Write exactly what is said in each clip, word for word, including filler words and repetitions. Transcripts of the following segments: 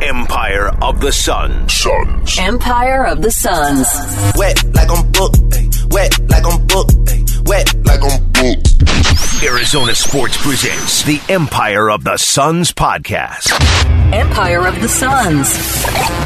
Empire of the Sun. Suns. Empire of the Suns. Wet like I'm booked. Wet like I'm booked. Wet like I'm booked. Arizona Sports presents the Empire of the Suns podcast. Empire of the Suns.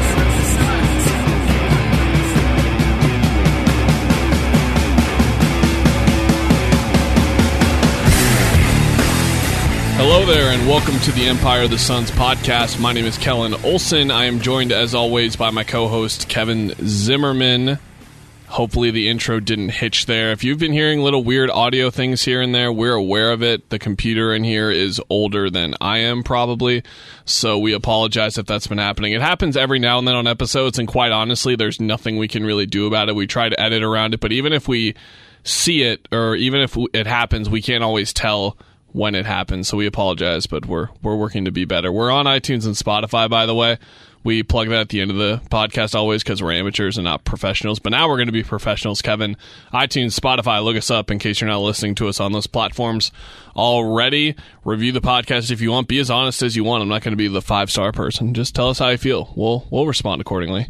Hello there, and welcome to the Empire of the Suns podcast. My name is Kellen Olson. I am joined, as always, by my co-host, Kevin Zimmerman. Hopefully the intro didn't hitch there. If you've been hearing little weird audio things here and there, we're aware of it. The computer in here is older than I am, probably, so we apologize if that's been happening. It happens every now and then on episodes, and quite honestly, there's nothing we can really do about it. We try to edit around it, but even if we see it, or even if it happens, we can't always tell when it happens, so we apologize, but we're we're working to be better. We're on iTunes and Spotify, by the way. We plug that at the end of the podcast always because we're amateurs and not professionals, but now we're going to be professionals, Kevin. iTunes, Spotify, look us up in case you're not listening to us on those platforms already. Review the podcast if you want. Be as honest as you want. I'm not going to be the five-star person. Just tell us how you feel. We'll, we'll respond accordingly.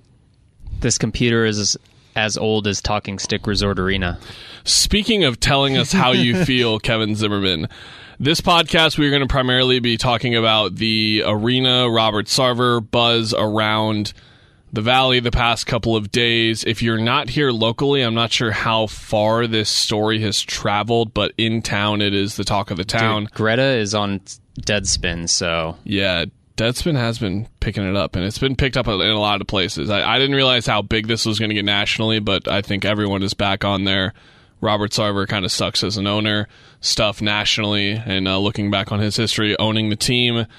This computer is as old as Talking Stick Resort Arena. Speaking of telling us how you feel, Kevin Zimmerman, this podcast we're going to primarily be talking about the arena, Robert Sarver buzz around the Valley the past couple of days. If you're not here locally, I'm not sure how far this story has traveled, but in town it is the talk of the town. Dude, Greta is on Deadspin, so... Yeah, Deadspin has been picking it up, and it's been picked up in a lot of places. I, I didn't realize how big this was going to get nationally, but I think everyone is back on there. Robert Sarver kind of sucks as an owner stuff nationally, and uh, looking back on his history owning the team.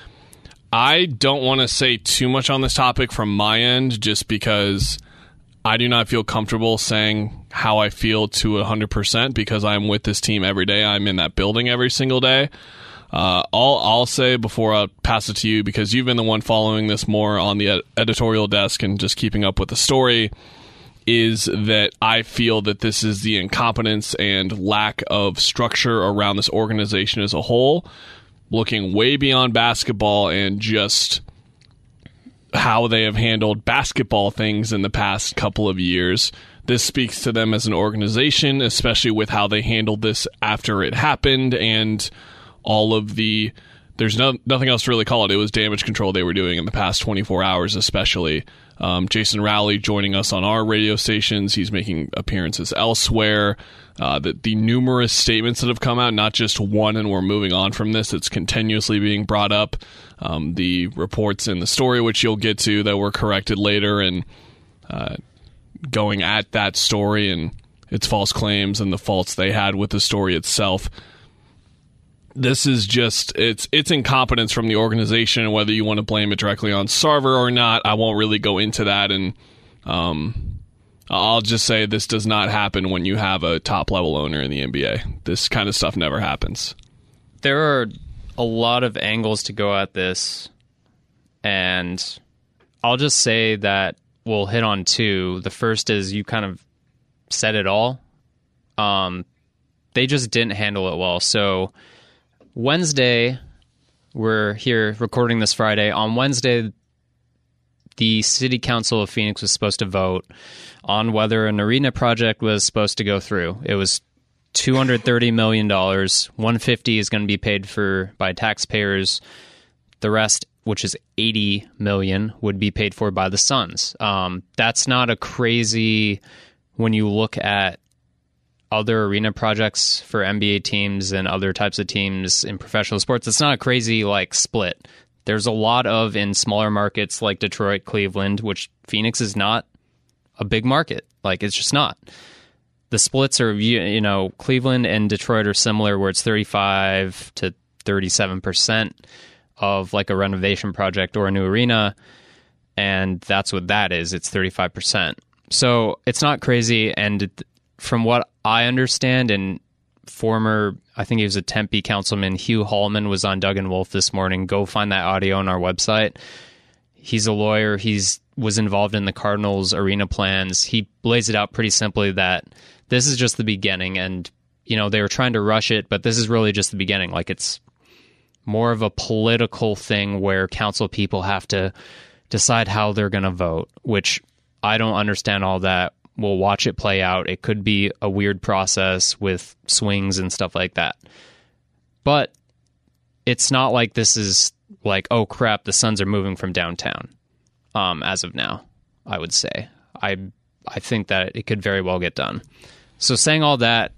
I don't want to say too much on this topic from my end, just because I do not feel comfortable saying how I feel to one hundred percent because I'm with this team every day. I'm in that building every single day. Uh, all I'll say before I pass it to you, because you've been the one following this more on the ed- editorial desk and just keeping up with the story, is that I feel that this is the incompetence and lack of structure around this organization as a whole, looking way beyond basketball and just how they have handled basketball things in the past couple of years. This speaks to them as an organization, especially with how they handled this after it happened and all of the... There's no, nothing else to really call it. It was damage control they were doing in the past twenty-four hours, especially. Um, Jason Rowley joining us on our radio stations. He's making appearances elsewhere. Uh, the, the numerous statements that have come out, not just one and we're moving on from this, it's continuously being brought up. Um, the reports in the story, which you'll get to, that were corrected later, and uh, going at that story and its false claims and the faults they had with the story itself. This is just, it's it's incompetence from the organization, and whether you want to blame it directly on Sarver or not, I won't really go into that, and um, I'll just say this does not happen when you have a top-level owner in the N B A. This kind of stuff never happens. There are a lot of angles to go at this, and I'll just say that we'll hit on two. The first is you kind of said it all. Um, they just didn't handle it well, so... Wednesday, we're here recording this Friday. On Wednesday, the City Council of Phoenix was supposed to vote on whether an arena project was supposed to go through. It was two hundred thirty million dollars. one hundred fifty dollars is going to be paid for by taxpayers. The rest, which is eighty million dollars, would be paid for by the Suns. Um, that's not a crazy, when you look at other arena projects for N B A teams and other types of teams in professional sports, it's not a crazy like split. There's a lot of in smaller markets like Detroit, Cleveland, which Phoenix is not a big market. Like, it's just not. The splits are, you know, Cleveland and Detroit are similar, where it's thirty-five to thirty-seven percent of like a renovation project or a new arena. And that's what that is. It's thirty-five percent. So it's not crazy. And from what I understand, and former, I think he was a Tempe councilman, Hugh Hallman, was on Doug and Wolf this morning. Go find that audio on our website. He's a lawyer. He's was involved in the Cardinals arena plans. He lays it out pretty simply that this is just the beginning, and you know they were trying to rush it, but this is really just the beginning. Like, it's more of a political thing where council people have to decide how they're going to vote, which I don't understand all that. We'll watch it play out. It could be a weird process with swings and stuff like that. But it's not like this is like, oh crap, the Suns are moving from downtown. Um, as of now, I would say. I I think that it could very well get done. So saying all that,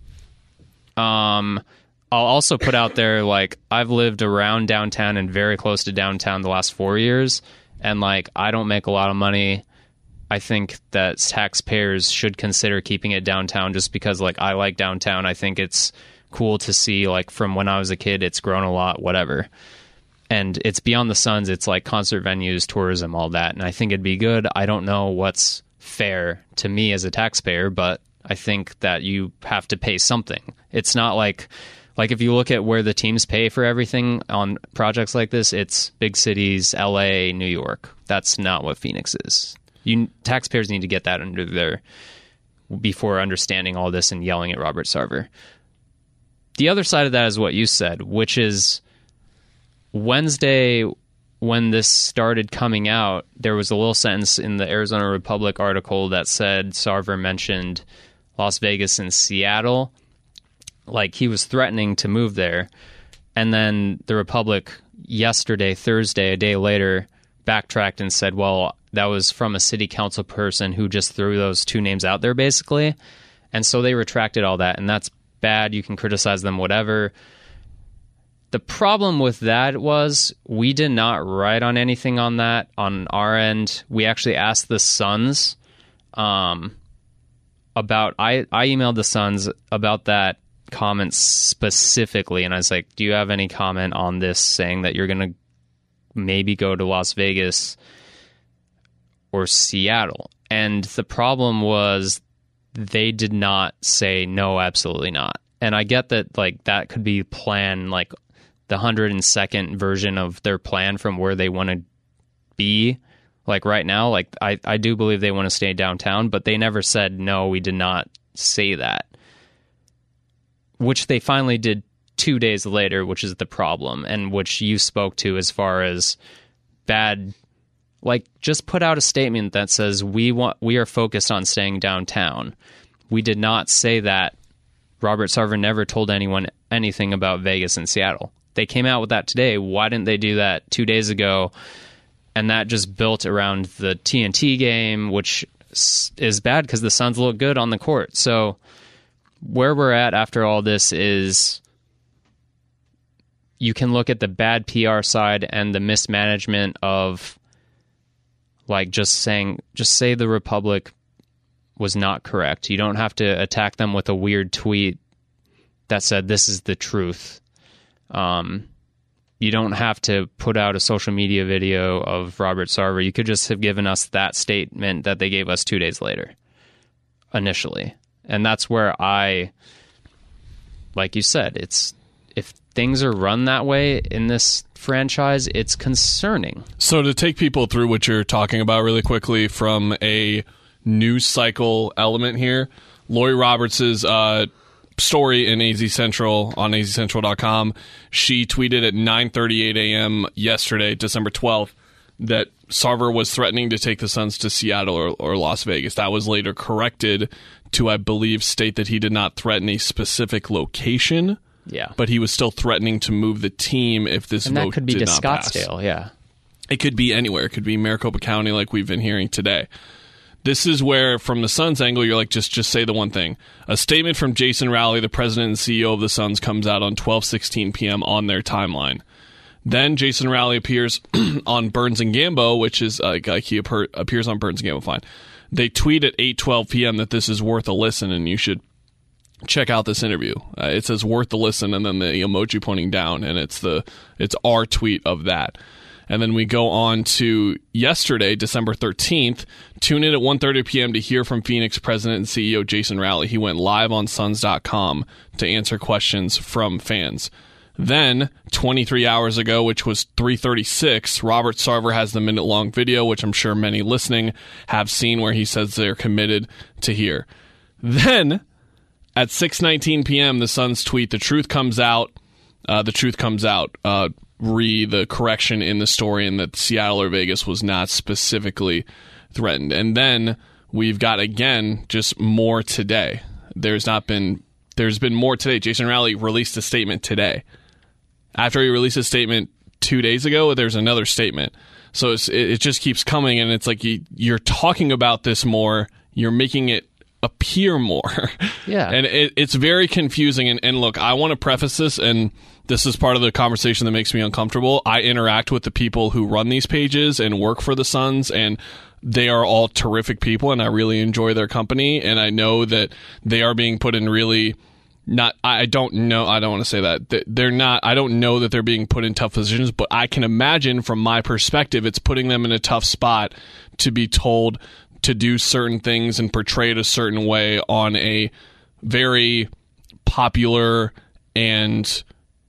um, I'll also put out there, like, I've lived around downtown and very close to downtown the last four years, and, like, I don't make a lot of money. I think that taxpayers should consider keeping it downtown just because, like, I like downtown. I think it's cool to see, like, from when I was a kid, it's grown a lot, whatever. And it's beyond the Suns. It's, like, concert venues, tourism, all that, and I think it'd be good. I don't know what's fair to me as a taxpayer, but I think that you have to pay something. It's not like... Like, if you look at where the teams pay for everything on projects like this, it's big cities, L A, New York. That's not what Phoenix is. You taxpayers need to get that under their before understanding all this and yelling at Robert Sarver. The other side of that is what you said, which is Wednesday when this started coming out, there was a little sentence in the Arizona Republic article that said Sarver mentioned Las Vegas and Seattle. Like, he was threatening to move there. And then the Republic yesterday, Thursday, a day later, backtracked and said, well, that was from a city council person who just threw those two names out there, basically. And so they retracted all that, and that's bad. You can criticize them, whatever. The problem with that was we did not write on anything on that on our end. We actually asked the Suns um, about... I, I emailed the Suns about that comments specifically, and I was like, do you have any comment on this saying that you're going to maybe go to Las Vegas or Seattle? And the problem was they did not say no, absolutely not. And I get that, like, that could be plan, like the one hundred second version of their plan from where they want to be. Like right now, like I, I do believe they want to stay downtown, but they never said no, we did not say that. Which they finally did two days later, which is the problem, and which you spoke to as far as bad. Like, just put out a statement that says we want we are focused on staying downtown. We did not say that. Robert Sarver never told anyone anything about Vegas and Seattle. They came out with that today. Why didn't they do that two days ago? And that just built around the T N T game, which is bad because the Suns look good on the court. So where we're at after all this is you can look at the bad P R side and the mismanagement of, like, just saying, just say the Republic was not correct. You don't have to attack them with a weird tweet that said this is the truth. Um, you don't have to put out a social media video of Robert Sarver. You could just have given us that statement that they gave us two days later, initially. And that's where I, like you said, it's if things are run that way in this franchise, it's concerning. So to take people through what you're talking about really quickly from a news cycle element here, Lori Roberts' uh, story in A Z Central on A Z Central dot com, she tweeted at nine thirty-eight a.m. yesterday, December twelfth, that Sarver was threatening to take the Suns to Seattle or, or Las Vegas. That was later corrected to, I believe, state that he did not threaten a specific location. Yeah. But he was still threatening to move the team if this and vote that could be did to not pass. Scottsdale, yeah. It could be anywhere. It could be Maricopa County like we've been hearing today. This is where, from the Suns' angle, you're like, just just say the one thing. A statement from Jason Rowley, the president and C E O of the Suns, comes out on twelve sixteen p.m. on their timeline. Then Jason Rowley appears on Burns and Gambo, which is uh, like he appears on Burns and Gambo. Fine. They tweet at eight twelve p.m. that this is worth a listen and you should check out this interview. Uh, it says worth a listen and then the emoji pointing down, and it's the it's our tweet of that. And then we go on to yesterday, December thirteenth. Tune in at one thirty p.m. to hear from Phoenix President and C E O Jason Rowley. He went live on Suns dot com to answer questions from fans. Then, twenty-three hours ago, which was three thirty-six, Robert Sarver has the minute-long video, which I'm sure many listening have seen, where he says they're committed to here. Then, at six nineteen p.m., the Suns tweet, the truth comes out. Uh, the truth comes out. Uh, re the correction in the story and that Seattle or Vegas was not specifically threatened. And then we've got, again, just more today. There's not been there's been more today. Jason Rowley released a statement today. After he released a statement two days ago, there's another statement. So it's, it, it just keeps coming, and it's like you, you're talking about this more. You're making it appear more. Yeah. And it, it's very confusing. And, and look, I want to preface this, and this is part of the conversation that makes me uncomfortable. I interact with the people who run these pages and work for the Suns, and they are all terrific people, and I really enjoy their company. And I know that they are being put in really not, I don't know, I don't want to say that. They're not, I don't know that they're being put in tough positions, but I can imagine from my perspective, it's putting them in a tough spot to be told to do certain things and portray it a certain way on a very popular and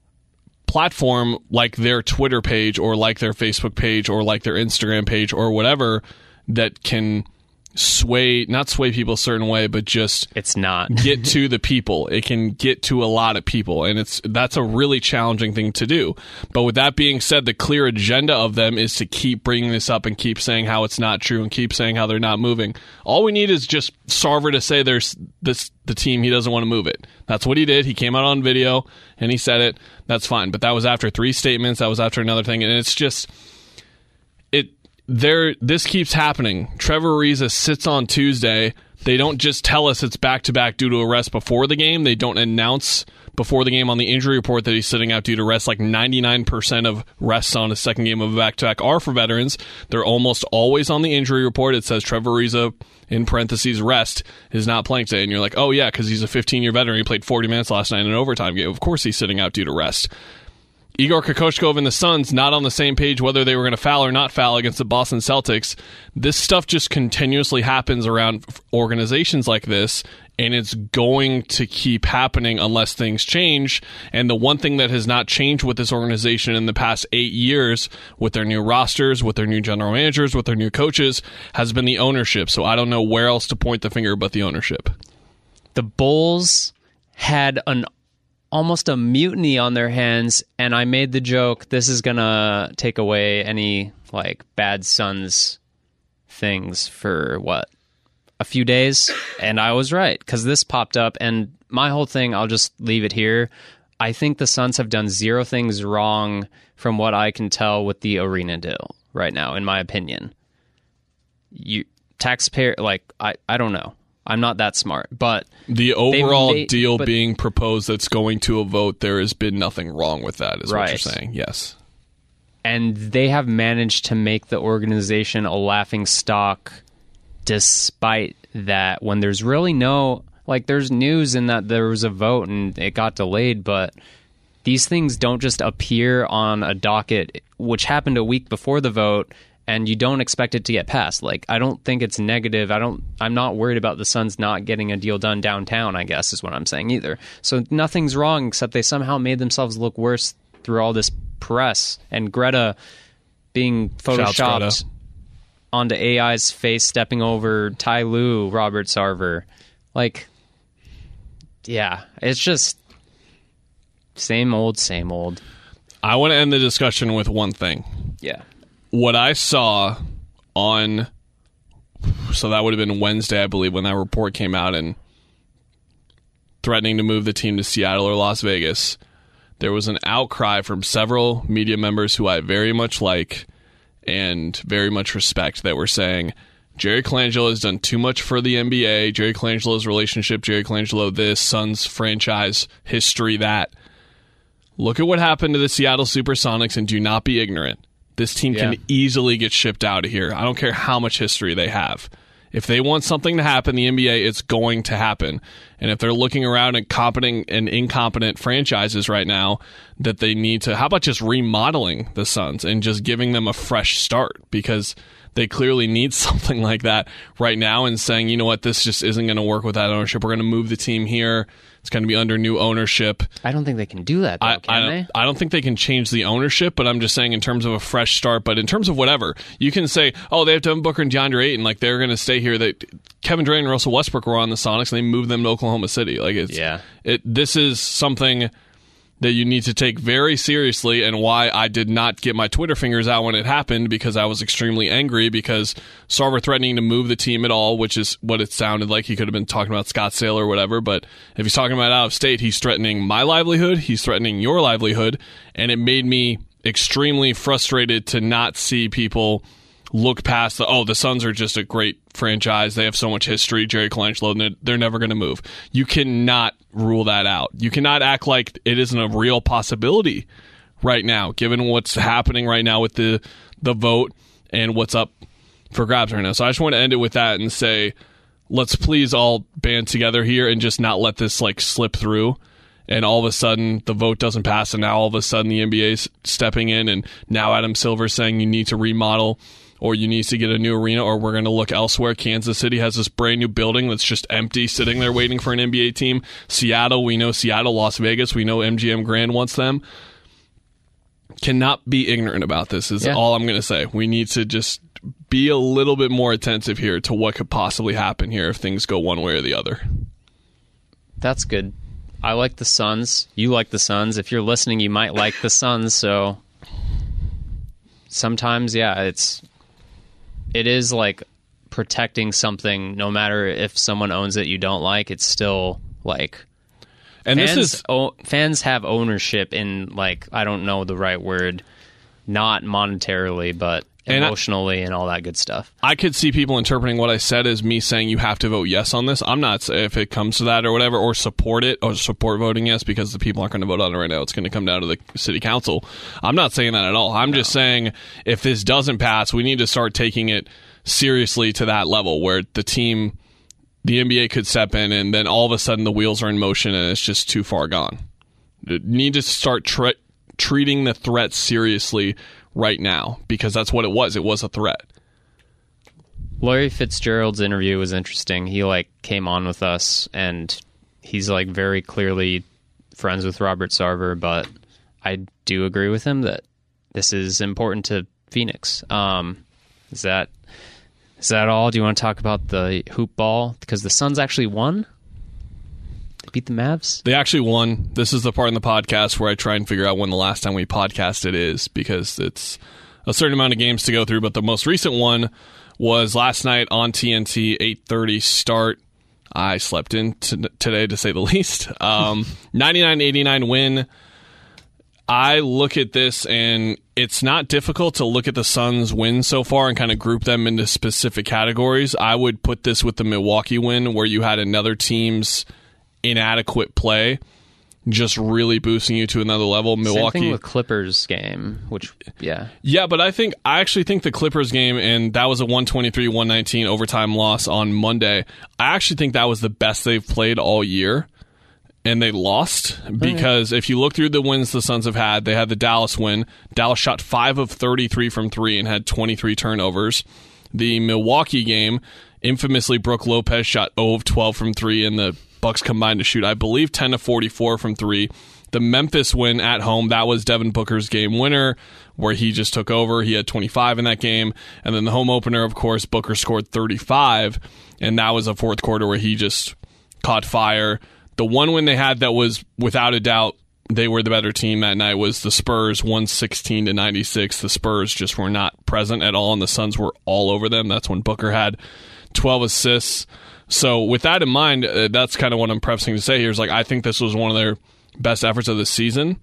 platform like their Twitter page or like their Facebook page or like their Instagram page or whatever that can sway, not sway people a certain way, but just it's not get to the people. It can get to a lot of people, and it's that's a really challenging thing to do. But with that being said, the clear agenda of them is to keep bringing this up and keep saying how it's not true and keep saying how they're not moving. All we need is just Sarver to say there's this the team, he doesn't want to move it. That's what he did. He came out on video and he said it. That's fine. But that was after three statements. That was after another thing, and it's just it. There, this keeps happening. Trevor Ariza sits on Tuesday. They don't just tell us it's back-to-back due to a rest before the game. They don't announce before the game on the injury report that he's sitting out due to rest. Like ninety-nine percent of rests on a second game of a back-to-back are for veterans. They're almost always on the injury report. It says Trevor Ariza, in parentheses, rest, is not playing today. And you're like, oh yeah, because he's a fifteen-year veteran. He played forty minutes last night in an overtime game. Of course he's sitting out due to rest. Igor Kokoshkov and the Suns not on the same page whether they were going to foul or not foul against the Boston Celtics. This stuff just continuously happens around organizations like this, and it's going to keep happening unless things change. And the one thing that has not changed with this organization in the past eight years, with their new rosters, with their new general managers, with their new coaches, has been the ownership. So I don't know where else to point the finger but the ownership. The Bulls had an almost a mutiny on their hands, and I made the joke, this is gonna take away any like bad Suns things for what, a few days, and I was right, because this popped up, and my whole thing, I'll just leave it here. I think the Suns have done zero things wrong from what I can tell with the arena deal right now, in my opinion. You taxpayer, like I, I don't know. I'm not that smart, but the overall made, deal but, being proposed that's going to a vote, there has been nothing wrong with that, is right. what you're saying. Yes. And they have managed to make the organization a laughing stock despite that, when there's really no, like, there's news in that there was a vote and it got delayed, but these things don't just appear on a docket, which happened a week before the vote, and you don't expect it to get passed. Like, I don't think it's negative. I don't, I'm not worried about the Suns not getting a deal done downtown, I guess is what I'm saying either. So nothing's wrong, except they somehow made themselves look worse through all this press. And Greta being photoshopped Greta. onto A I's face, stepping over Ty Lue, Robert Sarver. Like, yeah, it's just same old, same old. I want to end the discussion with one thing. Yeah. What I saw on, so that would have been Wednesday, I believe, when that report came out and threatening to move the team to Seattle or Las Vegas, there was an outcry from several media members who I very much like and very much respect that were saying, Jerry Colangelo has done too much for the N B A, Jerry Colangelo's relationship, Jerry Colangelo this, Suns franchise, history that. Look at what happened to the Seattle Supersonics and do not be ignorant. This team Yeah. can easily get shipped out of here. I don't care how much history they have. If they want something to happen, the N B A, it's going to happen. And if they're looking around at competent and incompetent franchises right now that they need to, how about just remodeling the Suns and just giving them a fresh start? Because they clearly need something like that right now, and saying, you know what, this just isn't going to work with that ownership. We're going to move the team here. It's going to be under new ownership. I don't think they can do that, though, I, can I, they? don't, I don't think they can change the ownership, but I'm just saying in terms of a fresh start. But in terms of whatever, you can say, oh, they have Devin Booker and DeAndre Ayton, like they're going to stay here. That Kevin Durant and Russell Westbrook were on the Sonics, and they moved them to Oklahoma City. Like it's, yeah. it. This is something that you need to take very seriously, and why I did not get my Twitter fingers out when it happened, because I was extremely angry because Sarver threatening to move the team at all, which is what it sounded like. He could have been talking about Scottsdale or whatever, but if he's talking about out of state, he's threatening my livelihood, he's threatening your livelihood, and it made me extremely frustrated to not see people look past the, oh, the Suns are just a great franchise. They have so much history. Jerry Colangelo, they're, they're never going to move. You cannot rule that out. You cannot act like it isn't a real possibility right now, given what's happening right now with the, the vote and what's up for grabs right now. So I just want to end it with that and say, let's please all band together here and just not let this like slip through. And all of a sudden, the vote doesn't pass, and now all of a sudden the N B A is stepping in, and now Adam Silver's saying you need to remodel, or you need to get a new arena, or we're going to look elsewhere. Kansas City has this brand new building that's just empty, sitting there waiting for an N B A team. Seattle, we know Seattle. Las Vegas, we know M G M Grand wants them. Cannot be ignorant about this is yeah. all I'm going to say. We need to just be a little bit more attentive here to what could possibly happen here if things go one way or the other. That's good. I like the Suns. You like the Suns. If you're listening, you might like the Suns. So sometimes, yeah, it's it is like protecting something. No matter if someone owns it, you don't like. It's still like, and fans, this is o- fans have ownership in, like, I don't know the right word, not monetarily, but emotionally and, I, and all that good stuff. I could see people interpreting what I said as me saying you have to vote yes on this. I'm not, if it comes to that or whatever, or support it, or support voting yes, because the people aren't going to vote on it right now. It's going to come down to the city council. I'm not saying that at all. I'm no. just saying if this doesn't pass, we need to start taking it seriously to that level where the team, the N B A could step in, and then all of a sudden the wheels are in motion and it's just too far gone. You need to start tre- treating the threat seriously right now, because that's what it was. It was a threat. Larry Fitzgerald's interview was interesting. He like came on with us, and he's like very clearly friends with Robert Sarver, but I do agree with him that this is important to Phoenix. Um, is that is that all? Do you want to talk about the hoop ball? Because the Suns actually won. They beat the Mavs. They actually won. This is the part in the podcast where I try and figure out when the last time we podcasted is, because it's a certain amount of games to go through. But the most recent one was last night on T N T, eight thirty start. I slept in t- today, to say the least. Um, ninety-nine eighty-nine win. I look at this, and it's not difficult to look at the Suns' wins so far and kind of group them into specific categories. I would put this with the Milwaukee win, where you had another team's inadequate play just really boosting you to another level. Milwaukee, same thing with Clippers game, which yeah yeah but I think I actually think the Clippers game, and that was a one twenty-three one nineteen overtime loss on Monday, I actually think that was the best they've played all year, and they lost because if you look through the wins the Suns have had, they had the Dallas win. Dallas shot five of thirty-three from three and had twenty-three turnovers. The Milwaukee game, infamously Brook Lopez shot zero of twelve from three, and the Bucks combined to shoot, I believe, ten to forty-four from three. The Memphis win at home, that was Devin Booker's game winner, where he just took over. He had twenty-five in that game. And then the home opener, of course, Booker scored thirty-five, and that was a fourth quarter where he just caught fire. The one win they had that was, without a doubt, they were the better team that night was the Spurs, one sixteen to ninety-six. The Spurs just were not present at all, and the Suns were all over them. That's when Booker had twelve assists. So with that in mind, uh, that's kind of what I'm prefacing to say here is, like, I think this was one of their best efforts of the season.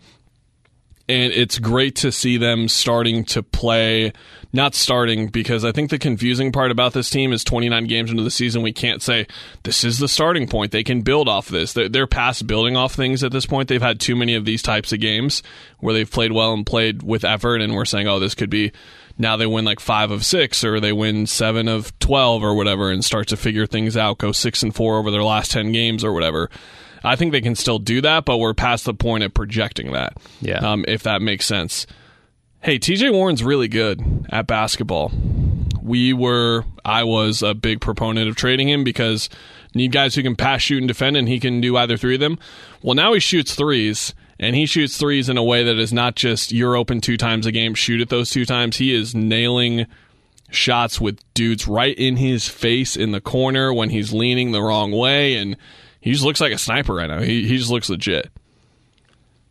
And it's great to see them starting to play, not starting, because I think the confusing part about this team is twenty-nine games into the season, we can't say this is the starting point. They can build off this. They're, they're past building off things at this point. They've had too many of these types of games where they've played well and played with effort, and we're saying, oh, this could be, now they win like five of six, or they win seven of twelve or whatever, and start to figure things out, go six and four over their last ten games or whatever. I think they can still do that, but we're past the point of projecting that. Yeah. Um, if that makes sense. Hey, T J Warren's really good at basketball. We were, I was a big proponent of trading him because need guys who can pass, shoot, and defend, and he can do either three of them. Well, now he shoots threes, and he shoots threes in a way that is not just you're open two times a game, shoot it those two times. He is nailing shots with dudes right in his face in the corner when he's leaning the wrong way, and he just looks like a sniper right now. He, he just looks legit.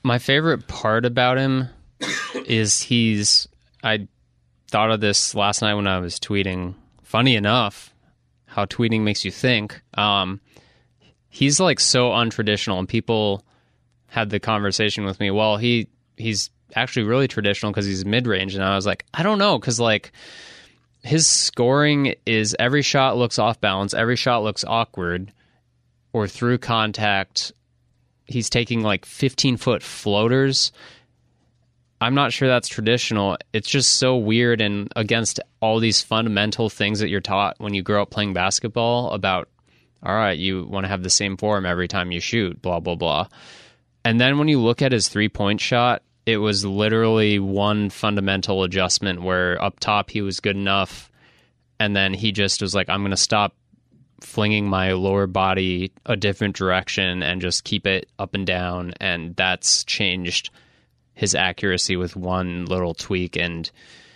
My favorite part about him is he's... I thought of this last night when I was tweeting. Funny enough, how tweeting makes you think. Um, he's like so untraditional, and people had the conversation with me. Well, he he's actually really traditional because he's mid-range, and I was like, I don't know, because like his scoring is every shot looks off balance, every shot looks awkward or through contact. He's taking like fifteen foot floaters. I'm not sure that's traditional. It's just so weird and against all these fundamental things that you're taught when you grow up playing basketball about, all right, you want to have the same form every time you shoot, blah, blah, blah. And then when you look at his three-point shot, it was literally one fundamental adjustment where up top he was good enough, and then he just was like, I'm going to stop flinging my lower body a different direction and just keep it up and down, and that's changed his accuracy with one little tweak. And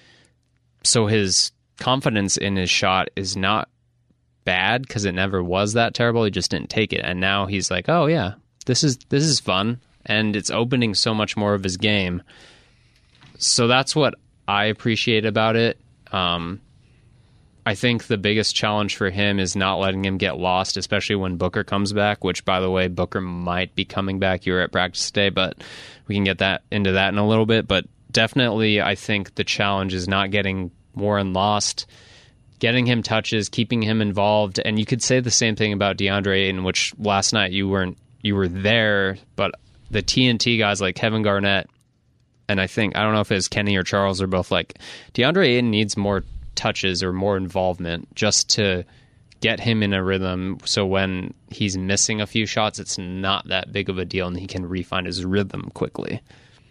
so his confidence in his shot is not bad because it never was that terrible. He just didn't take it, and now he's like, oh yeah, this is this is fun, and it's opening so much more of his game. So that's what I appreciate about it. Um, I think the biggest challenge for him is not letting him get lost, especially when Booker comes back, which, by the way, Booker might be coming back. You were at practice today, but we can get that into that in a little bit. But definitely, I think the challenge is not getting Warren lost, getting him touches, keeping him involved. And you could say the same thing about DeAndre Ayton, which last night you weren't, you were there, but the T N T guys like Kevin Garnett, and I think, I don't know if it's Kenny or Charles, are both like, DeAndre Ayton needs more touches or more involvement just to get him in a rhythm, so when he's missing a few shots, it's not that big of a deal and he can refine his rhythm quickly.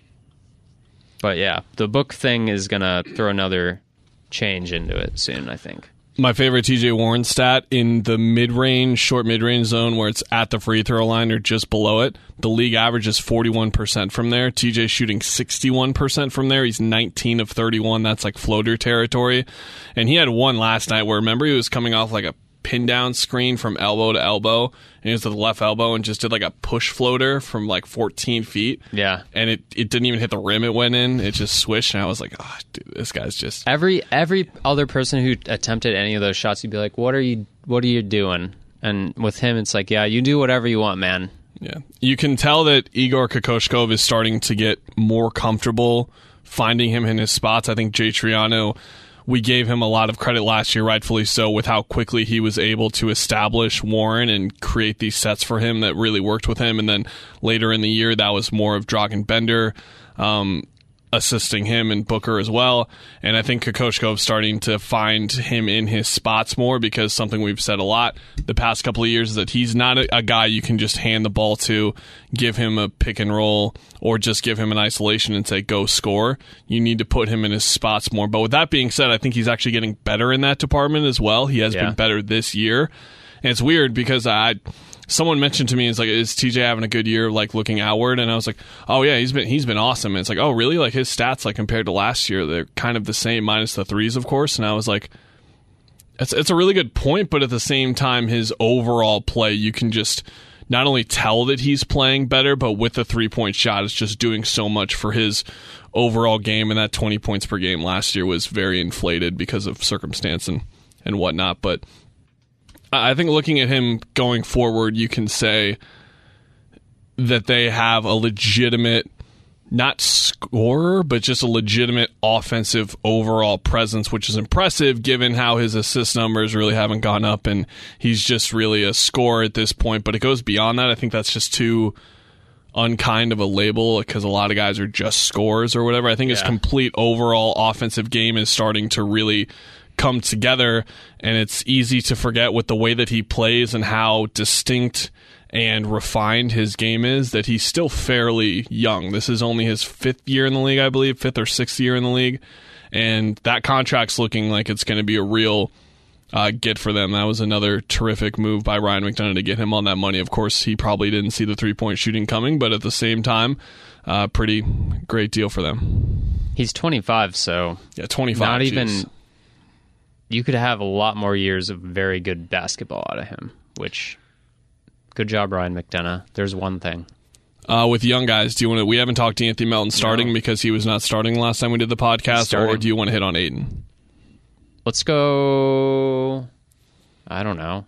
But yeah, the book thing is going to throw another change into it soon, I think. My favorite T J Warren stat, in the mid-range, short mid-range zone where it's at the free throw line or just below it, the league average is forty-one percent from there. T J shooting sixty-one percent from there. He's nineteen of thirty-one. That's like floater territory. And he had one last night where, remember, he was coming off like a pin down screen from elbow to elbow, and he was to the left elbow and just did like a push floater from like fourteen feet. Yeah. And it, it didn't even hit the rim it went in. It just swished, and I was like, oh, dude, this guy's just... Every every other person who attempted any of those shots, you'd be like, what are you, what are you doing? And with him, it's like, yeah, you do whatever you want, man. Yeah. You can tell that Igor Kokoshkov is starting to get more comfortable finding him in his spots. I think Jay Triano, we gave him a lot of credit last year, rightfully so, with how quickly he was able to establish Warren and create these sets for him that really worked with him. And then later in the year, that was more of Dragan Bender um, assisting him and Booker as well. And I think Kokoshkov's starting to find him in his spots more, because something we've said a lot the past couple of years is that he's not a, a guy you can just hand the ball to, give him a pick and roll, or just give him an isolation and say, go score. You need to put him in his spots more. But with that being said, I think he's actually getting better in that department as well. He has yeah. been better this year. And it's weird because I... someone mentioned to me, it's like, is T J having a good year, like looking outward? And I was like, oh yeah, he's been he's been awesome. And it's like, oh really? Like his stats, like compared to last year, they're kind of the same, minus the threes, of course. And I was like, it's it's a really good point, but at the same time, his overall play, you can just not only tell that he's playing better, but with the three point shot, it's just doing so much for his overall game. And that twenty points per game last year was very inflated because of circumstance and and whatnot. But I think looking at him going forward, you can say that they have a legitimate, not scorer, but just a legitimate offensive overall presence, which is impressive given how his assist numbers really haven't gone up, and he's just really a scorer at this point. But it goes beyond that. I think that's just too unkind of a label, because a lot of guys are just scorers or whatever. I think yeah. his complete overall offensive game is starting to really come together, and it's easy to forget with the way that he plays and how distinct and refined his game is that he's still fairly young. This is only his fifth year in the league, I believe, fifth or sixth year in the league, and that contract's looking like it's going to be a real uh, get for them. That was another terrific move by Ryan McDonough to get him on that money. Of course, he probably didn't see the three-point shooting coming, but at the same time, uh, pretty great deal for them. He's twenty-five, so yeah, twenty-five. Not geez. even... You could have a lot more years of very good basketball out of him, which, good job, Ryan McDonough. There's one thing. Uh, with young guys, do you want to? We haven't talked to Anthony Melton starting No. because he was not starting last time we did the podcast, starting. or do you want to hit on Aiden? Let's go. I don't know.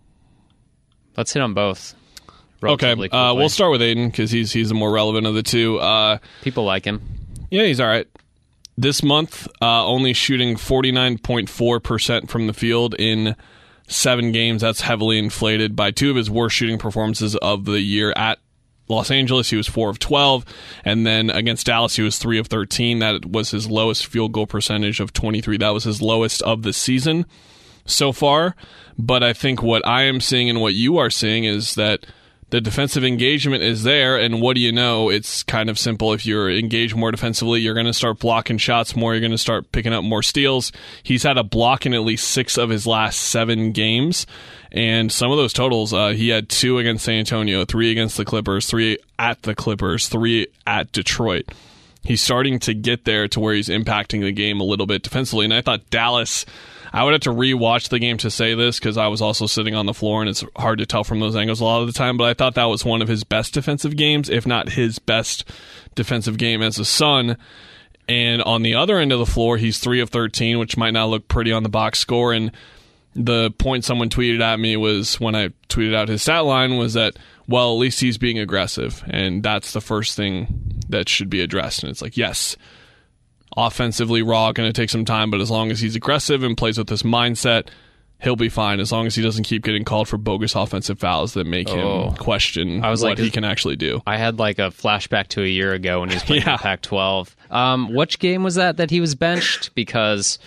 Let's hit on both. Okay, relatively uh, quickly. we'll start with Aiden because he's he's the more relevant of the two. Uh, People like him. yeah, he's all right. This month, uh, only shooting forty-nine point four percent from the field in seven games. That's heavily inflated by two of his worst shooting performances of the year at Los Angeles. He was four of twelve, and then against Dallas, he was three of thirteen. That was his lowest field goal percentage of twenty-three. That was his lowest of the season so far. But I think what I am seeing and what you are seeing is that the defensive engagement is there, and what do you know? It's kind of simple. If you're engaged more defensively, you're going to start blocking shots more. You're going to start picking up more steals. He's had a block in at least six of his last seven games, and some of those totals, uh, he had two against San Antonio, three against the Clippers, three at the Clippers, three at Detroit. He's starting to get there to where he's impacting the game a little bit defensively, and I thought Dallas... I would have to re-watch the game to say this because I was also sitting on the floor, and it's hard to tell from those angles a lot of the time, but I thought that was one of his best defensive games, if not his best defensive game as a Sun. And on the other end of the floor, he's three of thirteen, which might not look pretty on the box score. And the point someone tweeted at me was, when I tweeted out his stat line, was that, well, at least he's being aggressive, and that's the first thing that should be addressed. And it's like, yes, offensively raw, going to take some time, but as long as he's aggressive and plays with this mindset, he'll be fine, as long as he doesn't keep getting called for bogus offensive fouls that make Oh. him question I was what like, he is- can actually do. I had like a flashback to a year ago when he was playing Yeah. in Pac twelve. Um, which game was that that he was benched? Because,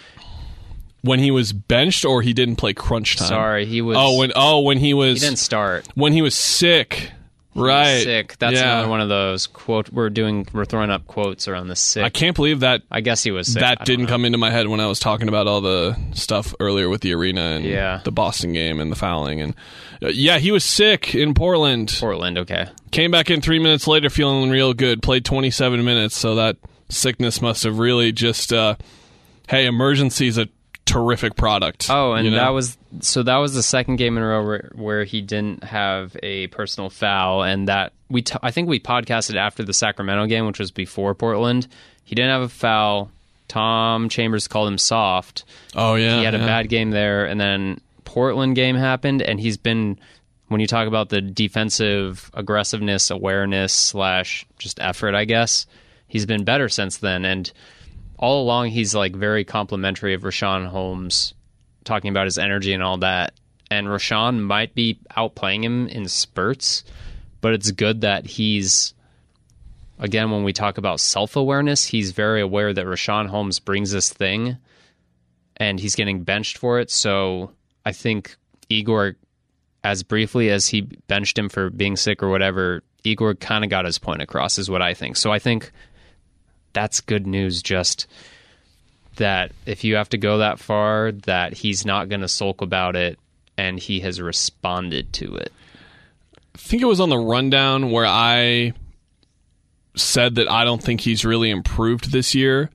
When he was benched, or he didn't play crunch time? sorry, he was... Oh, when oh when he he was didn't start. when he was sick, He was right? sick. That's yeah. another one of those quote. We're doing. We're throwing up quotes around the sick. I can't believe that I guess he was sick. I that don't didn't know. come into my head when I was talking about all the stuff earlier with the arena and Yeah. the Boston game and the fouling. And uh, yeah, he was sick in Portland. Portland. Okay. Came back in three minutes later feeling real good. Played twenty-seven minutes, so that sickness must have really just, uh, hey, emergency is a terrific product. Oh, and you know? that was so. That was the second game in a row where, where he didn't have a personal foul, and that we. T- I think we podcasted after the Sacramento game, which was before Portland. He didn't have a foul. Tom Chambers called him soft. Oh, yeah. He had a yeah. bad game there, and then Portland game happened, and he's been. When you talk about the defensive aggressiveness, awareness slash just effort, I guess he's been better since then, and. All along, he's like very complimentary of Rashawn Holmes, talking about his energy and all that. And Rashawn might be outplaying him in spurts, but it's good that he's, again, when we talk about self-awareness, he's very aware that Rashawn Holmes brings this thing, and he's getting benched for it. So I think Igor, as briefly as he benched him for being sick or whatever, Igor kind of got his point across, is what I think. So I think that's good news, just that if you have to go that far, that he's not going to sulk about it, and he has responded to it. I think it was on the rundown where I said that I don't think he's really improved this year.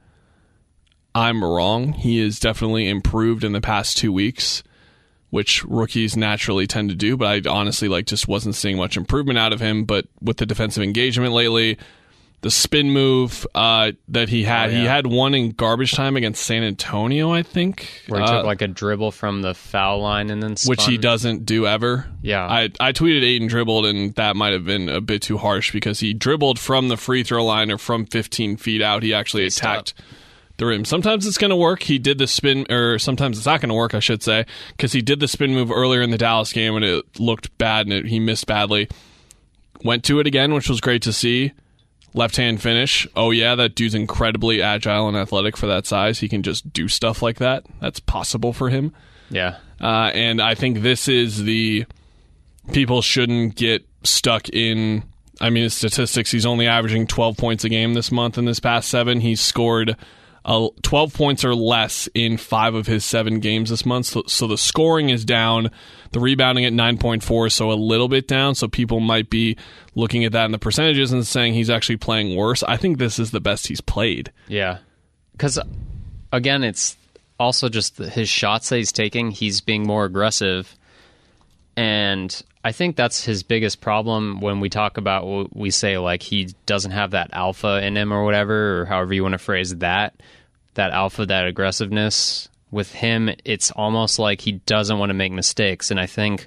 I'm wrong. He has definitely improved in the past two weeks, which rookies naturally tend to do, but I honestly like just wasn't seeing much improvement out of him. But with the defensive engagement lately, the spin move uh, that he had, Oh, yeah. he had one in garbage time against San Antonio, I think. Where he Uh, took like a dribble from the foul line and then spun. which he doesn't do ever. Yeah. I, I tweeted Aiden dribbled, and that might have been a bit too harsh because he dribbled from the free throw line or from fifteen feet out. He actually Faced attacked the rim. Sometimes it's going to work. He did the spin, or sometimes it's not going to work, I should say, because he did the spin move earlier in the Dallas game and it looked bad and it, he missed badly. Went to it again, which was great to see. Left-hand finish. Oh, yeah, that dude's incredibly agile and athletic for that size. He can just do stuff like that. That's possible for him. Yeah. Uh, and I think this is the... People shouldn't get stuck in... I mean, his statistics, he's only averaging twelve points a game this month in this past seven. He's scored uh, twelve points or less in five of his seven games this month. So, so the scoring is down. The rebounding at nine point four, so a little bit down. So people might be looking at that in the percentages and saying he's actually playing worse. I think this is the best he's played. Yeah. Because, again, it's also just the- his shots that he's taking. He's being more aggressive. And I think that's his biggest problem when we talk about, we say like he doesn't have that alpha in him or whatever, or however you want to phrase that, that alpha, that aggressiveness. With him, it's almost like he doesn't want to make mistakes. And I think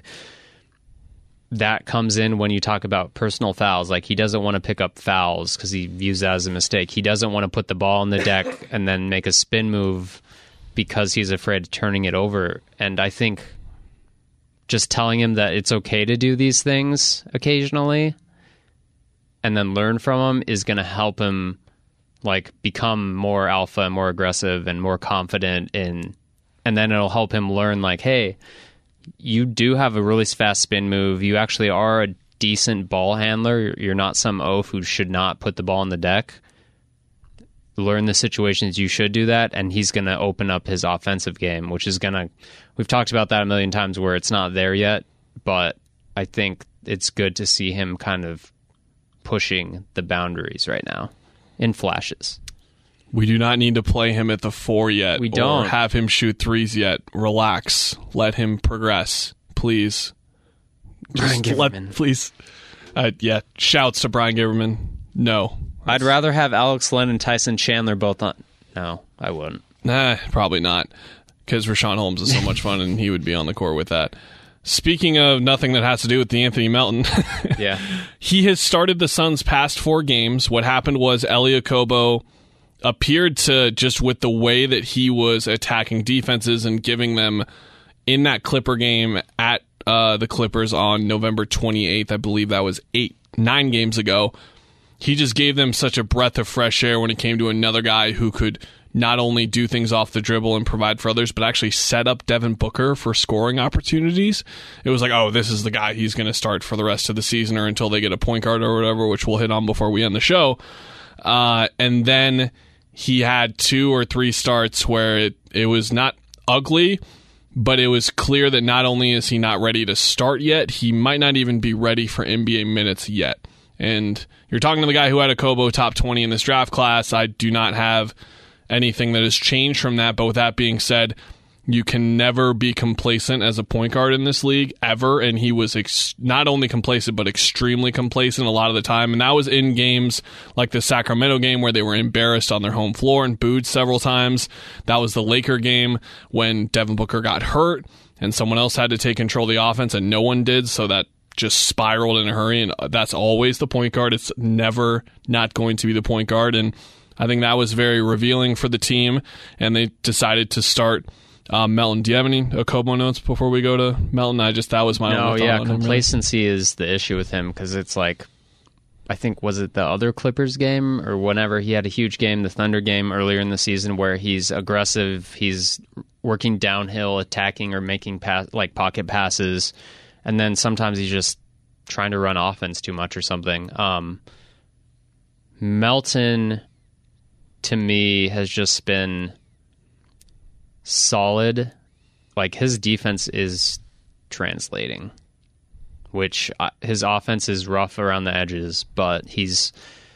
that comes in when you talk about personal fouls. Like, he doesn't want to pick up fouls because he views that as a mistake. He doesn't want to put the ball on the deck and then make a spin move because he's afraid of turning it over. And I think just telling him that it's okay to do these things occasionally and then learn from them is going to help him like become more alpha and more aggressive and more confident in, and then it'll help him learn like, hey, you do have a really fast spin move. You actually are a decent ball handler. You're not some oaf who should not put the ball on the deck. Learn the situations you should do that, and he's going to open up his offensive game, which is going to, we've talked about that a million times where it's not there yet, but I think it's good to see him kind of pushing the boundaries right now in flashes. We do not need to play him at the four yet. We don't. Or have him shoot threes yet. Relax. Let him progress, please. Brian Just let, Giverman. please. Uh, yeah, shouts to Brian Giverman. No. I'd rather have Alex Len and Tyson Chandler both on. No, I wouldn't. Nah, probably not. Because Rashawn Holmes is so much fun and he would be on the court with that. Speaking of nothing that has to do with the Anthony Melton, yeah, he has started the Suns' past four games. What happened was Elie Okobo appeared to, just with the way that he was attacking defenses and giving them in that Clipper game at uh, the Clippers on November twenty-eighth, I believe that was eight, nine games ago, he just gave them such a breath of fresh air when it came to another guy who could not only do things off the dribble and provide for others, but actually set up Devin Booker for scoring opportunities. It was like, oh, this is the guy he's going to start for the rest of the season or until they get a point guard or whatever, which we'll hit on before we end the show. Uh, and then he had two or three starts where it, it was not ugly, but it was clear that not only is he not ready to start yet, he might not even be ready for N B A minutes yet. And you're talking to the guy who had a Okobo top twenty in this draft class. I do not have anything that has changed from that, but with that being said, you can never be complacent as a point guard in this league, ever, and he was ex- not only complacent, but extremely complacent a lot of the time, and that was in games like the Sacramento game where they were embarrassed on their home floor and booed several times. That was the Laker game when Devin Booker got hurt, and someone else had to take control of the offense, and no one did, so that just spiraled in a hurry, and that's always the point guard. It's never not going to be the point guard, and I think that was very revealing for the team, and they decided to start uh, Melton. Do you have any Okobo notes before we go to Melton? I just, that was my no, only thought yeah, on him, complacency really. Is the issue with him because it's like, I think, was it the other Clippers game or whenever he had a huge game, the Thunder game earlier in the season where he's aggressive, he's working downhill, attacking or making pass, like pocket passes, and then sometimes he's just trying to run offense too much or something. Um, Melton, to me, has just been solid. Like, his defense is translating, which uh, his offense is rough around the edges, but he's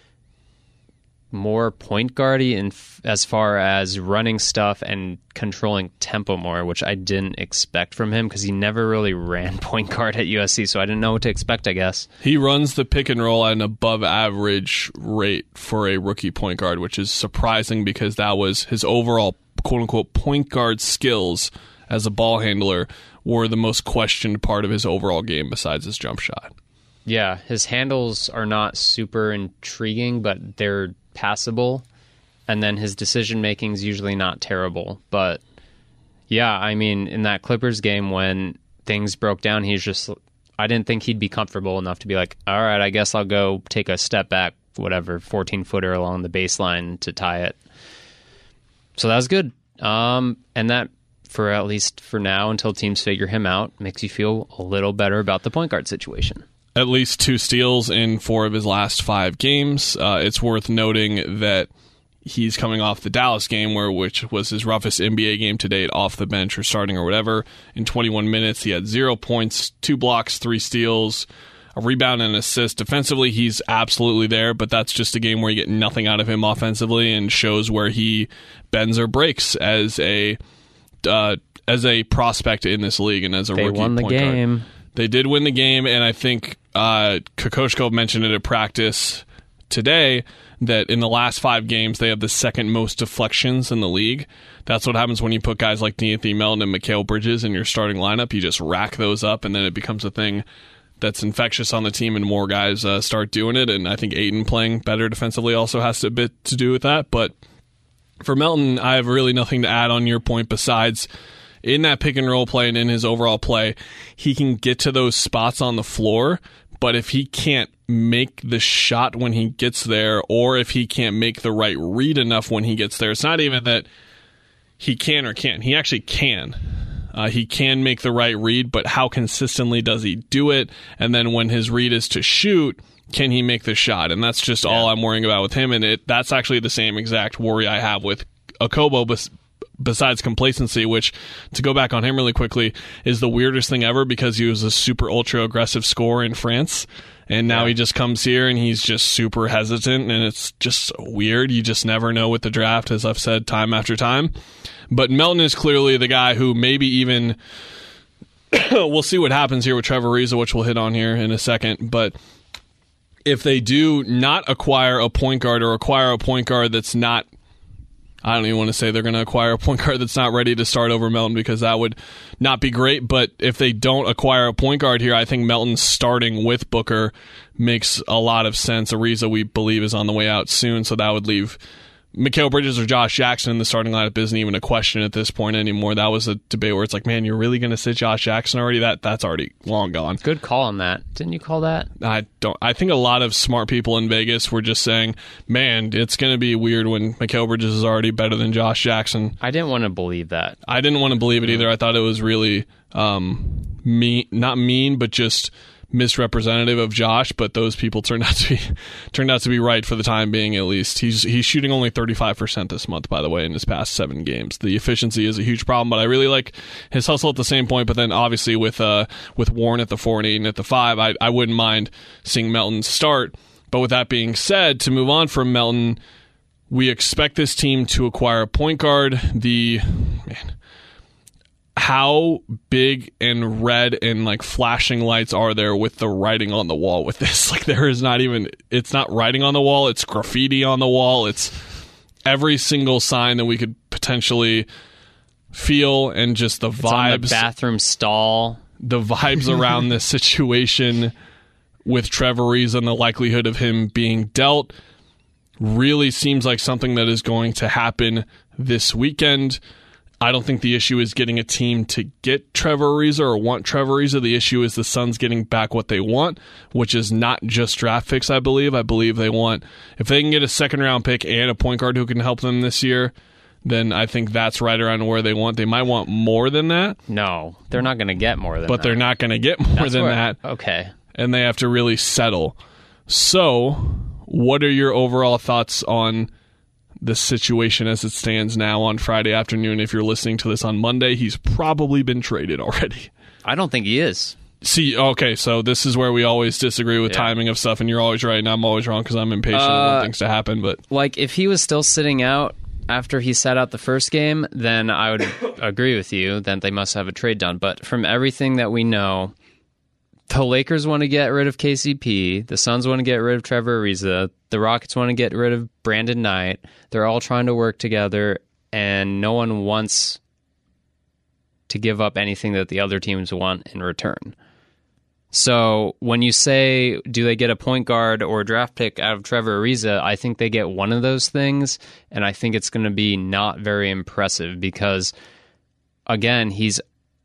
more point guardy in f- as far as running stuff and controlling tempo more, which I didn't expect from him because he never really ran point guard at U S C, so I didn't know what to expect, I guess. He runs the pick and roll at an above average rate for a rookie point guard, which is surprising because that was his overall quote-unquote point guard skills as a ball handler were the most questioned part of his overall game besides his jump shot. Yeah, his handles are not super intriguing, but they're passable, and then his decision making is usually not terrible. But yeah, I mean, in that Clippers game when things broke down, he's just, I didn't think he'd be comfortable enough to be like, all right, I guess I'll go take a step back, whatever, fourteen footer along the baseline to tie it. So that was good. Um, and that, for at least for now, until teams figure him out, makes you feel a little better about the point guard situation. At least two steals in four of his last five games. Uh, it's worth noting that he's coming off the Dallas game, where which was his roughest N B A game to date, off the bench or starting or whatever. In twenty-one minutes, he had zero points, two blocks, three steals, a rebound, and an assist. Defensively, he's absolutely there, but that's just a game where you get nothing out of him offensively and shows where he bends or breaks as a uh, as a prospect in this league and as a they rookie won the point guard. game. They did win the game, and I think uh, Kokoschko mentioned it at practice today that in the last five games, they have the second most deflections in the league. That's what happens when you put guys like D'Anthony Melton and Mikal Bridges in your starting lineup. You just rack those up, and then it becomes a thing that's infectious on the team, and more guys uh, start doing it. And I think Ayton playing better defensively also has a bit to do with that. But for Melton, I have really nothing to add on your point besides in that pick and roll play and in his overall play, he can get to those spots on the floor. But if he can't make the shot when he gets there, or if he can't make the right read enough when he gets there, it's not even that he can or can't. He actually can. Uh, he can make the right read, but how consistently does he do it? And then when his read is to shoot, can he make the shot? And that's just yeah. all I'm worrying about with him. And it that's actually the same exact worry I have with Okobo, bes- besides complacency, which, to go back on him really quickly, is the weirdest thing ever because he was a super ultra aggressive scorer in France. And now yeah. he just comes here and he's just super hesitant, and it's just weird. You just never know with the draft, as I've said time after time. But Melton is clearly the guy who maybe even we'll see what happens here with Trevor Ariza, which we'll hit on here in a second. But if they do not acquire a point guard or acquire a point guard that's not, I don't even want to say they're going to acquire a point guard that's not ready to start over Melton, because that would not be great. But if they don't acquire a point guard here, I think Melton starting with Booker makes a lot of sense. Ariza, we believe, is on the way out soon, so that would leave Mikal Bridges or Josh Jackson in the starting lineup isn't even a question at this point anymore. That was a debate where it's like, man, you're really going to sit Josh Jackson already? That that's already long gone. Good call on that. Didn't you call that? I don't. I think a lot of smart people in Vegas were just saying, man, it's going to be weird when Mikal Bridges is already better than Josh Jackson. I didn't want to believe that. I didn't want to believe it either. I thought it was really um, mean, not mean, but just misrepresentative of Josh, but those people turned out to be turned out to be right for the time being, at least. He's he's shooting only thirty-five percent this month, by the way, in his past seven games. The efficiency is a huge problem, but I really like his hustle at the same point. But then obviously with uh with Warren at the four and Aiden at the five, I, I wouldn't mind seeing Melton start. But with that being said, to move on from Melton, we expect this team to acquire a point guard. The man How big and red and like flashing lights are there with the writing on the wall with this? Like, there is not even, it's not writing on the wall, it's graffiti on the wall. It's every single sign that we could potentially feel, and just the it's vibes. On the bathroom stall. The vibes around this situation with Trevor Ariza and the likelihood of him being dealt really seems like something that is going to happen this weekend. I don't think the issue is getting a team to get Trevor Ariza or want Trevor Ariza. The issue is the Suns getting back what they want, which is not just draft picks, I believe. I believe they want, if they can get a second-round pick and a point guard who can help them this year, then I think that's right around where they want. They might want more than that. No, they're not going to get more than but that. But they're not going to get more that's than where, that. Okay. And they have to really settle. So, what are your overall thoughts on the situation as it stands now on Friday afternoon? If you're listening to this on Monday, he's probably been traded already. I don't think he is. See, okay, so this is where we always disagree with yeah. timing of stuff, and you're always right, and I'm always wrong because I'm impatient uh, and want things to happen. But like, if he was still sitting out after he sat out the first game, then I would agree with you that they must have a trade done. But from everything that we know, the Lakers want to get rid of K C P. The Suns want to get rid of Trevor Ariza. The Rockets want to get rid of Brandon Knight. They're all trying to work together, and no one wants to give up anything that the other teams want in return. So when you say, do they get a point guard or a draft pick out of Trevor Ariza, I think they get one of those things, and I think it's going to be not very impressive because, again, he's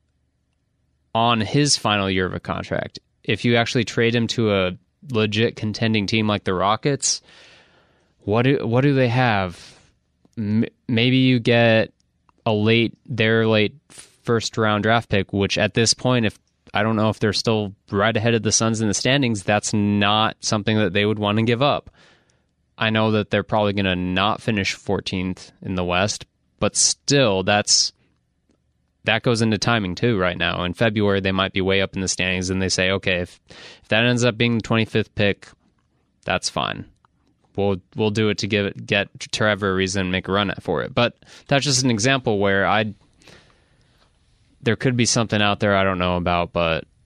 on his final year of a contract. If you actually trade him to a legit contending team like the Rockets, what do what do they have? M- maybe you get a late, their late first round draft pick, which at this point, if I don't know if they're still right ahead of the Suns in the standings, that's not something that they would want to give up. I know that they're probably going to not finish fourteenth in the West, but still, that's that goes into timing too right now. In February, they might be way up in the standings, and they say, okay, if, if that ends up being the twenty-fifth pick, that's fine. We'll we'll do it to give it, get Trevor Ariza and make a run at for it. But that's just an example where I there could be something out there I don't know about, but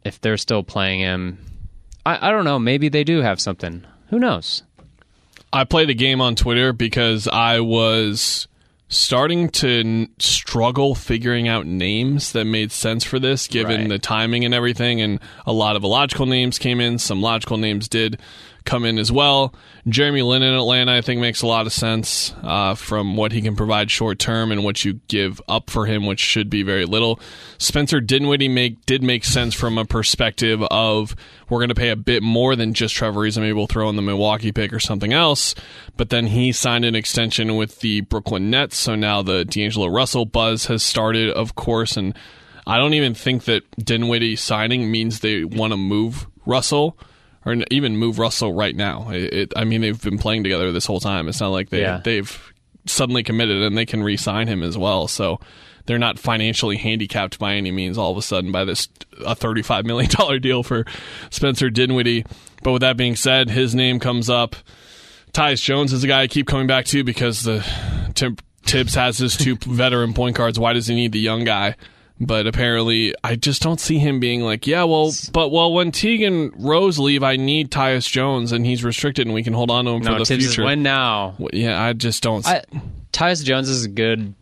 if they're still playing him, I, I don't know. Maybe they do have something. Who knows? I played a game on Twitter because I was starting to n- struggle figuring out names that made sense for this, given Right. the timing and everything. And a lot of illogical names came in. Some logical names did come in as well. Jeremy Lin in Atlanta, I think, makes a lot of sense uh, from what he can provide short term and what you give up for him, which should be very little. Spencer Dinwiddie make, did make sense from a perspective of we're going to pay a bit more than just Trevor Ariza. Maybe we'll throw in the Milwaukee pick or something else. But then he signed an extension with the Brooklyn Nets, so now the D'Angelo Russell buzz has started, of course, and I don't even think that Dinwiddie signing means they want to move Russell or even move Russell right now. It, it, I mean, they've been playing together this whole time. It's not like they, Yeah. they've suddenly committed and they can re-sign him as well. So they're not financially handicapped by any means all of a sudden by this a thirty-five million dollars deal for Spencer Dinwiddie. But with that being said, his name comes up. Tyus Jones is a guy I keep coming back to because the Tim, Tibbs has his two veteran point guards. Why does he need the young guy? But apparently, I just don't see him being like, yeah, well, but well, when Teague and Rose leave, I need Tyus Jones, and he's restricted, and we can hold on to him No, for the Tibbs future. is win now. Well, yeah, I just don't. I, Tyus Jones is a good.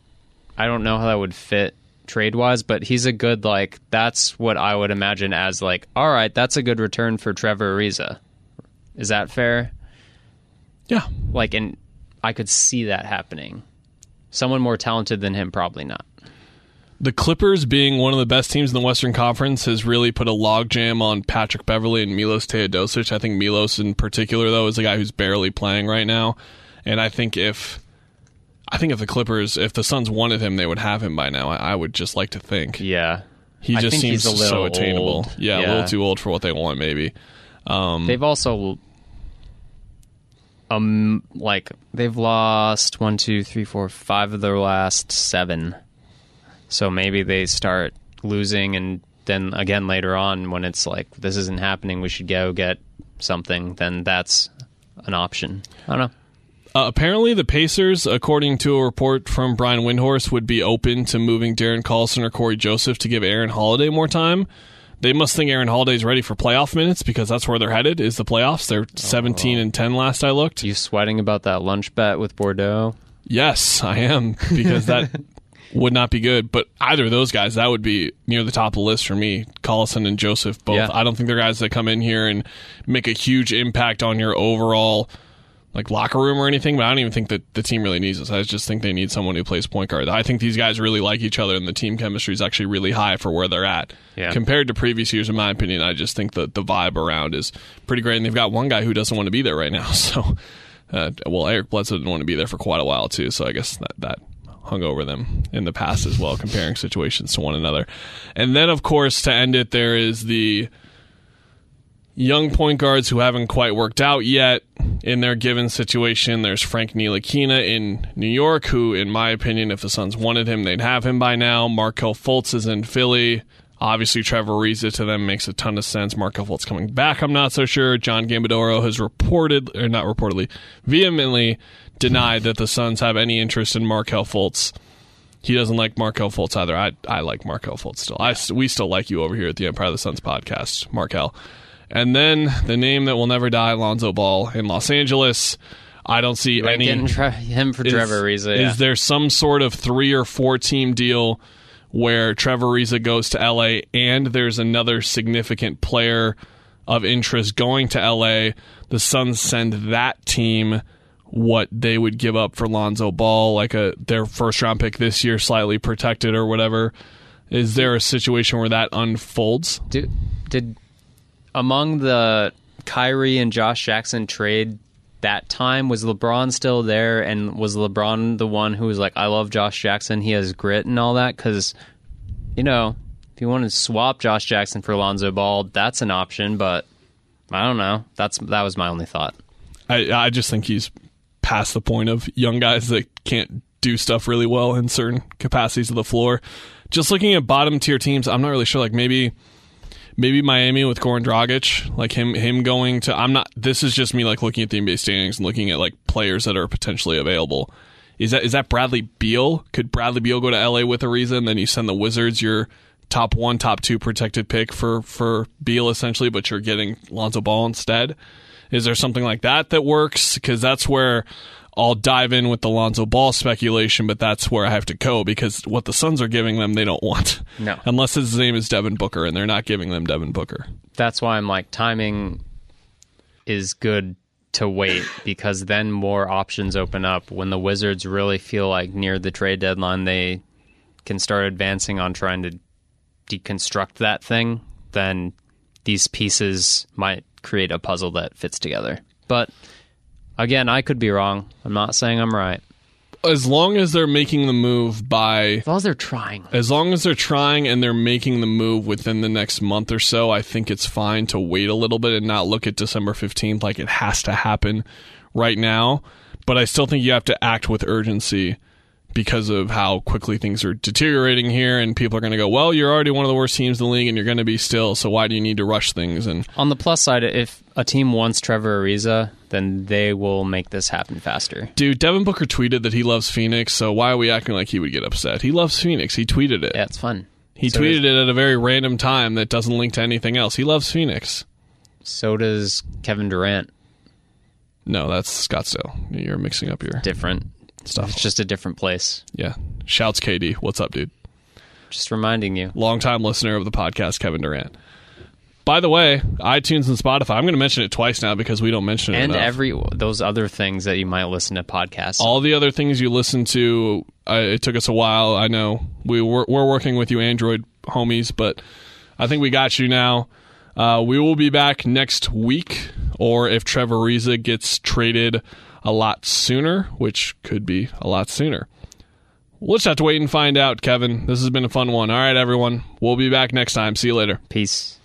I don't know how that would fit trade wise, but he's a good, like, that's what I would imagine as, like, all right, that's a good return for Trevor Ariza. Is that fair? yeah. Like, and I could see that happening. Someone more talented than him, probably not. The Clippers, being one of the best teams in the Western Conference, has really put a logjam on Patrick Beverley and Milos Teodosic. I think Milos in particular, though, is a guy who's barely playing right now. And I think if I think if the Clippers, if the Suns wanted him, they would have him by now. I, I would just like to think. Yeah. He I just think seems he's a little so attainable. old. Yeah, Yeah. a little too old for what they want, maybe. Um, They've also, um, like, they've lost one, two, three, four, five of their last seven. So maybe they start losing, and then again later on, when it's like, this isn't happening, we should go get something, then that's an option. I don't know. Uh, apparently, the Pacers, according to a report from Brian Windhorst, would be open to moving Darren Collison or Corey Joseph to give Aaron Holiday more time. They must think Aaron Holiday's ready for playoff minutes because that's where they're headed, is the playoffs. They're seventeen and ten last I looked. You sweating about that lunch bet with Bordeaux? Yes, I am, because that would not be good. But either of those guys, that would be near the top of the list for me. Collison and Joseph, both. Yeah. I don't think they're guys that come in here and make a huge impact on your overall like locker room or anything, but I don't even think that the team really needs us. I just think they need someone who plays point guard. I think these guys really like each other, and the team chemistry is actually really high for where they're at. Yeah. Compared to previous years, in my opinion, I just think that the vibe around is pretty great, and they've got one guy who doesn't want to be there right now. So, uh, well, Eric Bledsoe didn't want to be there for quite a while, too, so I guess that, that hung over them in the past as well, comparing situations to one another. And then, of course, to end it, there is the young point guards who haven't quite worked out yet in their given situation. There's Frank Ntilikina in New York, who, in my opinion, if the Suns wanted him, they'd have him by now. Markelle Fultz is in Philly. Obviously, Trevor Ariza to them makes a ton of sense. Markelle Fultz coming back, I'm not so sure. John Gambadoro has reported, or not reportedly, vehemently denied that the Suns have any interest in Markelle Fultz. He doesn't like Markelle Fultz either. I I like Markelle Fultz still. I, we still like you over here at the Empire of the Suns podcast, Markelle. And then the name that will never die, Lonzo Ball in Los Angeles. I don't see Right, any. getting Tre- him for is, Trevor Ariza. Yeah. Is there some sort of three or four team deal where Trevor Ariza goes to L A and there's another significant player of interest going to L A? The Suns send that team what they would give up for Lonzo Ball, like a their first round pick this year, slightly protected or whatever. Is there a situation where that unfolds? Did, did among the Kyrie and Josh Jackson trade that time, was LeBron still there, and was LeBron the one who was like, I love Josh Jackson, he has grit and all that? Because, you know, if you want to swap Josh Jackson for Lonzo Ball, that's an option, but I don't know. That's That was my only thought. I, I just think he's past the point of young guys that can't do stuff really well in certain capacities of the floor. Just looking at bottom tier teams, I'm not really sure. Like maybe, maybe Miami with Goran Dragic, like him, him going to. I'm not. This is just me like looking at the N B A standings and looking at like players that are potentially available. Is that is that Bradley Beal? Could Bradley Beal go to L A with Ariza, and then you send the Wizards your top one, top two protected pick for, for Beal essentially, but you're getting Lonzo Ball instead. Is there something like that that works? Because that's where I'll dive in with the Lonzo Ball speculation, but that's where I have to go because what the Suns are giving them, they don't want. No. Unless his name is Devin Booker, and they're not giving them Devin Booker. That's why I'm like, timing is good to wait because then more options open up. When the Wizards really feel like near the trade deadline, they can start advancing on trying to deconstruct that thing, then these pieces might create a puzzle that fits together. But again, I could be wrong. I'm not saying I'm right. As long as they're making the move by... As long as they're trying. As long as they're trying and they're making the move within the next month or so, I think it's fine to wait a little bit and not look at December fifteenth like it has to happen right now. But I still think you have to act with urgency because of how quickly things are deteriorating here, and people are going to go, well, you're already one of the worst teams in the league, and you're going to be still, so why do you need to rush things? And on the plus side, if a team wants Trevor Ariza, then they will make this happen faster. Dude, Devin Booker tweeted that he loves Phoenix, so why are we acting like he would get upset? He loves Phoenix. He tweeted it. Yeah, it's fun. He so tweeted does, it at a very random time that doesn't link to anything else. He loves Phoenix. So does Kevin Durant. No, that's Scottsdale. You're mixing up your... Different. Stuff. It's just a different place. Yeah. Shouts K D. What's up, dude? Just reminding you. Longtime listener of the podcast, Kevin Durant. By the way, iTunes and Spotify. I'm going to mention it twice now because we don't mention it and enough. every those other things that you might listen to podcasts. All the other things you listen to, uh, it took us a while. I know we were, we're working with you Android homies, but I think we got you now. Uh, we will be back next week, or if Trevor Ariza gets traded a lot sooner, which could be a lot sooner. We'll just have to wait and find out, Kevin. This has been a fun one. All right, everyone. We'll be back next time. See you later. Peace.